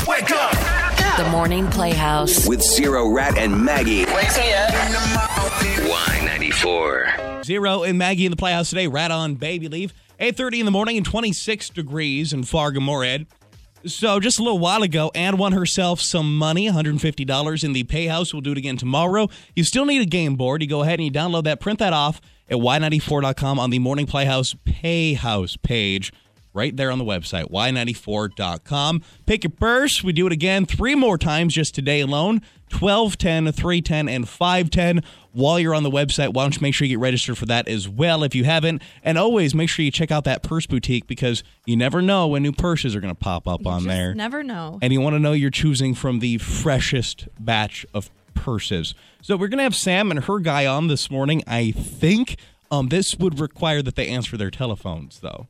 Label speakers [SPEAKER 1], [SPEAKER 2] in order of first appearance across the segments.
[SPEAKER 1] Wake up.
[SPEAKER 2] The Morning Playhouse.
[SPEAKER 3] With Zero, Rat, and Maggie.
[SPEAKER 1] Wake me up.
[SPEAKER 3] Y94.
[SPEAKER 4] Zero and Maggie in the Playhouse today. Rat on baby leave. 8:30 in the morning and 26 degrees in Fargo-Moorhead. So just a little while ago, Ann won herself some money, $150 in the Playhouse. We'll do it again tomorrow. You still need a game board. You go ahead and you download that, print that off at y94.com on the Morning Playhouse Payhouse page. Right there on the website, y94.com. Pick your purse. We do it again 3 more times just today alone. 1210, 310, and 510. While you're on the website, why don't you make sure you get registered for that as well if you haven't. And always make sure you check out that purse boutique because you never know when new purses are going to pop up on there.
[SPEAKER 5] Never know.
[SPEAKER 4] And you want to know you're choosing from the freshest batch of purses. So we're going to have Sam and her guy on this morning, I think. This would require that they answer their telephones, though.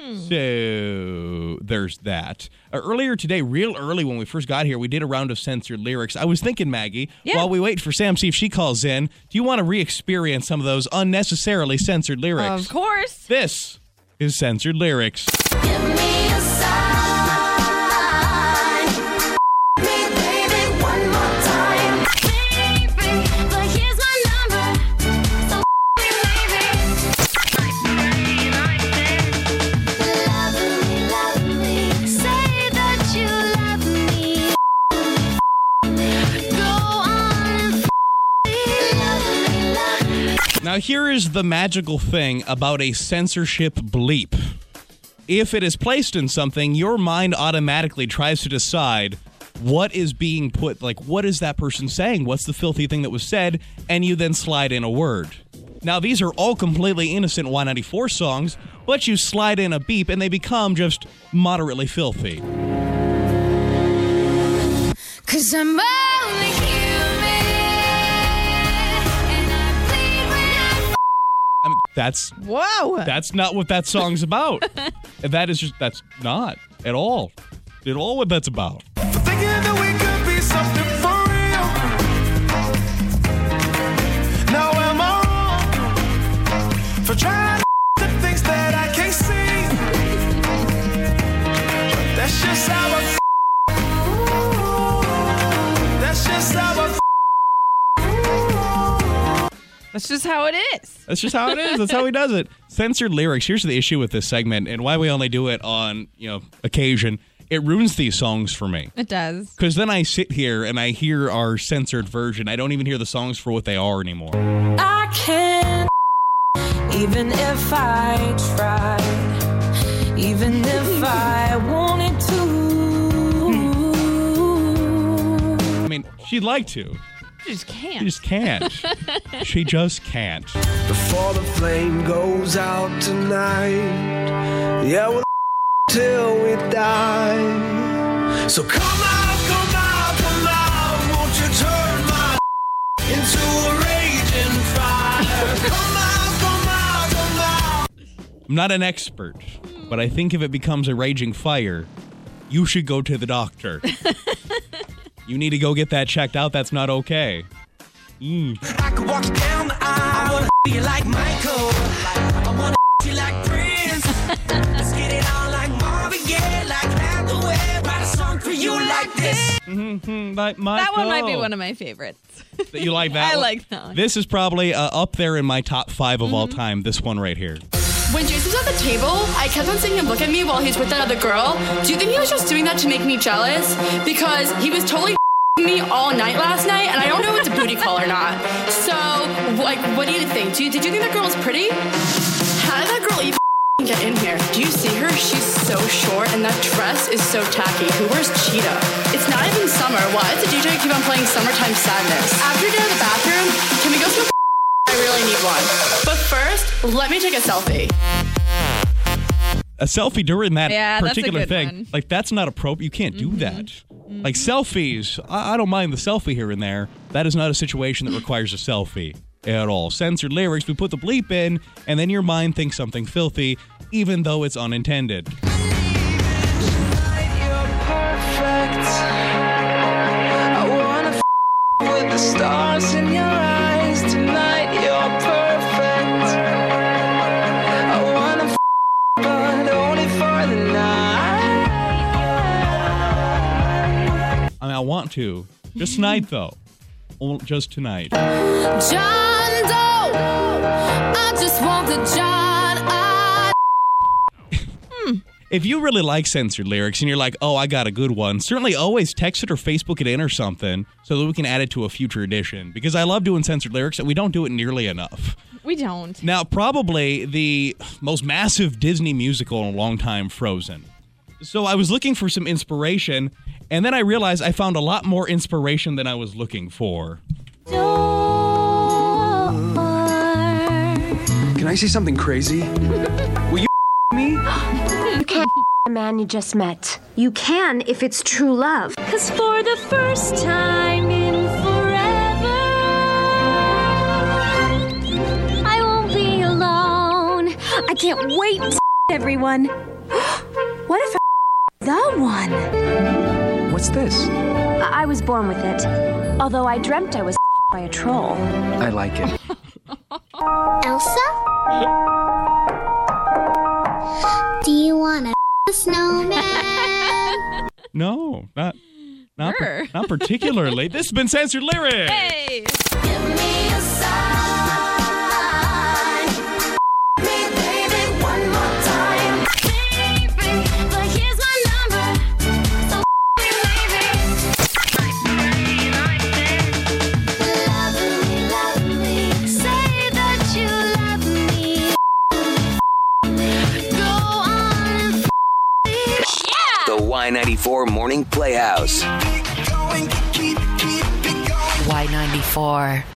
[SPEAKER 4] So there's that. Earlier today, real early when we first got here, we did a round of censored lyrics. I was thinking, Maggie, while we wait for Sam, see if she calls in, do you want to re-experience some of those unnecessarily censored lyrics?
[SPEAKER 5] Of course.
[SPEAKER 4] This is Censored Lyrics.
[SPEAKER 6] Give me a sign. Me, baby, one more time. Baby, but here's my number. So me, baby. Love me. Say that you love me. Go on and love me.
[SPEAKER 4] Now, here is the magical thing about a censorship bleep. If it is placed in something, your mind automatically tries to decide what is being put, like what is that person saying? What's the filthy thing that was said? And you then slide in a word. Now, these are all completely innocent Y94 songs, but you slide in a beep and they become just moderately filthy.
[SPEAKER 6] 'Cause I'm only human, and I bleed when I
[SPEAKER 4] I mean, that's not what that song's about. That's not at all what that's about.
[SPEAKER 1] Thinking that we could be something for real. Now am I wrong for trying the things that I can't see? That's just how I feel. That's just how I feel.
[SPEAKER 5] That's just how it is.
[SPEAKER 4] That's just how it is. That's how he does it. Censored lyrics. Here's the issue with this segment and why we only do it on, occasion. It ruins these songs for me.
[SPEAKER 5] It does.
[SPEAKER 4] Because then I sit here and I hear our censored version. I don't even hear the songs for what they are anymore.
[SPEAKER 7] I can't, even if I tried, even if I wanted to.
[SPEAKER 4] I mean, she'd like to.
[SPEAKER 5] You just can't.
[SPEAKER 4] She just can't. She just can't.
[SPEAKER 1] Before the flame goes out tonight, yeah, we'll till we die. So come out, won't you turn my into a raging fire? Come out.
[SPEAKER 4] I'm not an expert, but I think if it becomes a raging fire, you should go to the doctor. You need to go get that checked out. That's not okay.
[SPEAKER 1] I could walk you down the aisle. I wanna you like Michael. I wanna you like Prince. Let's get it on like Marvin Gaye, like Hathaway. Write a song for you like this.
[SPEAKER 4] Like
[SPEAKER 5] That one might be one of my favorites.
[SPEAKER 4] That you like that
[SPEAKER 5] I
[SPEAKER 4] one?
[SPEAKER 5] like that one.
[SPEAKER 4] This is probably up there in my top 5 of all time. This one right here.
[SPEAKER 8] When Jason was at the table, I kept on seeing him look at me while he's with that other girl. Do you think he was just doing that to make me jealous? Because he was totally me all night last night, and I don't know if it's a booty call or not. So, what do you think? Did you think that girl was pretty? How did that girl even get in here? Do you see her? She's so short, and that dress is so tacky. Who wears cheetah? It's not even summer. Why does the DJ keep on playing Summertime Sadness? After you get out of the bathroom, can we go smoke? I really need one. But first, let me take a selfie.
[SPEAKER 4] A selfie during that particular
[SPEAKER 5] that's a good
[SPEAKER 4] thing.
[SPEAKER 5] one.
[SPEAKER 4] Like, that's not appropriate. You can't do that. Like, selfies, I don't mind the selfie here and there. That is not a situation that requires a selfie at all. Censored lyrics, we put the bleep in, and then your mind thinks something filthy, even though it's unintended.
[SPEAKER 1] You're perfect. I wanna with the stars in your eyes tonight. You're perfect. I wanna but only for the night.
[SPEAKER 4] I want to. Just tonight, though. Just tonight.
[SPEAKER 6] John Doe, I just want the John I.
[SPEAKER 4] If you really like censored lyrics and you're like, oh, I got a good one, certainly always text it or Facebook it in or something so that we can add it to a future edition. Because I love doing censored lyrics and we don't do it nearly enough.
[SPEAKER 5] We don't.
[SPEAKER 4] Now, probably the most massive Disney musical in a long time, Frozen. So I was looking for some inspiration, and then I realized I found a lot more inspiration than I was looking for.
[SPEAKER 9] Can I say something crazy? Will you me?
[SPEAKER 10] You can't a man you just met. You can if it's true love. 'Cause for the first time in forever, I won't be alone. I can't wait to everyone. What if the one?
[SPEAKER 9] What's this?
[SPEAKER 10] I was born with it. Although I dreamt I was by a troll.
[SPEAKER 9] I like it.
[SPEAKER 6] Elsa? Do you want a snowman?
[SPEAKER 4] No, not
[SPEAKER 5] Sure.
[SPEAKER 4] not particularly. This has been Censored Lyrics.
[SPEAKER 5] Hey!
[SPEAKER 6] Give me a sign. Me, baby, one more time. Baby, but here's my number. So me, baby. Love me. Say that you love me. Go on and
[SPEAKER 3] The Y94 Morning Playhouse.
[SPEAKER 2] Y94.